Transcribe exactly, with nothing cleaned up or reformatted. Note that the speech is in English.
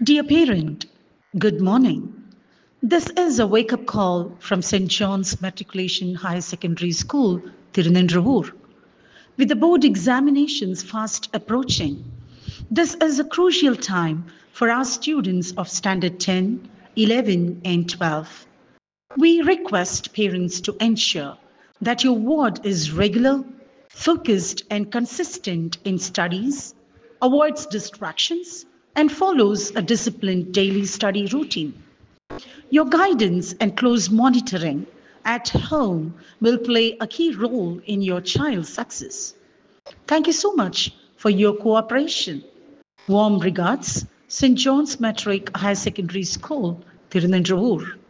Dear parent, good morning. This is a wake up call from Saint John's Matriculation Higher Secondary School, Tirunendravoor. With the board examinations fast approaching, this is a crucial time for our students of Standard ten, eleven, and twelve. We request parents to ensure that your ward is regular, focused, and consistent in studies, avoids distractions, and follows a disciplined daily study routine. Your guidance and close monitoring at home will play a key role in your child's success. Thank you so much for your cooperation. Warm regards, Saint John's Matric Higher Secondary School, Tirunendravoor.